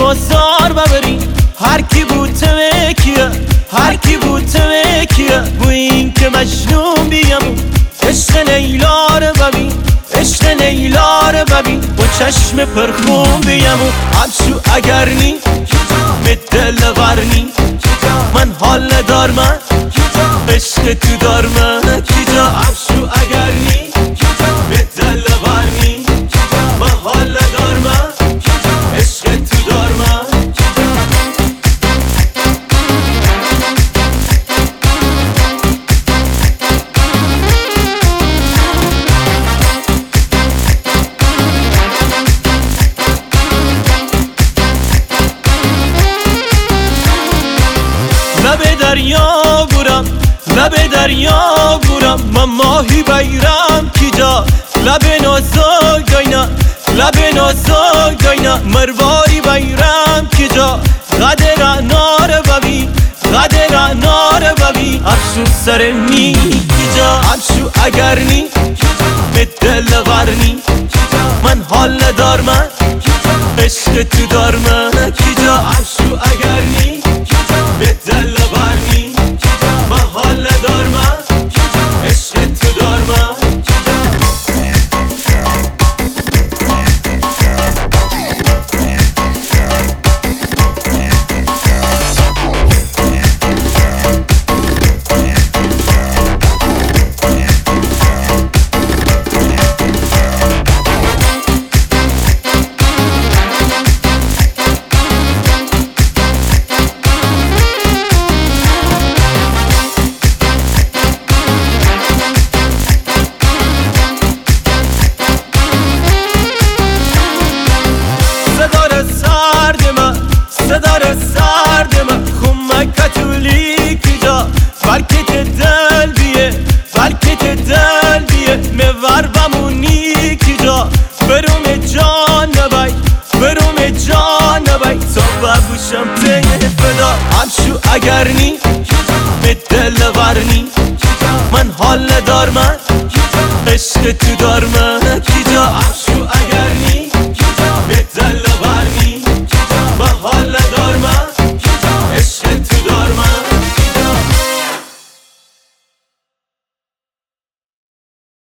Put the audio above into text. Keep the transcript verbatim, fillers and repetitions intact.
بازار ببری هر کی بوته کیه هر کی بوته کیه بو این که مجنون بیامون عشق لیلا رو ببین عشق لیلا رو ببین با چشم پرخون بیامون همشو اگر نی به دل ورنی من حال ندارم عشق تو دارم کجا همشو اگر نی به دل ورنی من حال ندارم عشق تو دارم لب دریا برم لب دریا برم من ماهی بیرم کجا لب نازک داینا لب نازک داینا مرواری بیرم کجا قدر نار ببین قدر نار ببین افشو سر می کجا افشو اگر نی به دل ورنی من حال ندارم عشق تو دارم کجا افشو اگر نی به دل ورنی من حال ندارم عشق تو دارم صدار سرد من کمک کتولی کجا برکت دل بیه برکت دل بیه مور بمونی کجا بروم جان نبای بروم جان نبای تا ببوشم تیه فدا همشو اگر نی به دل ورنی من حال ندارم عشق تو دارم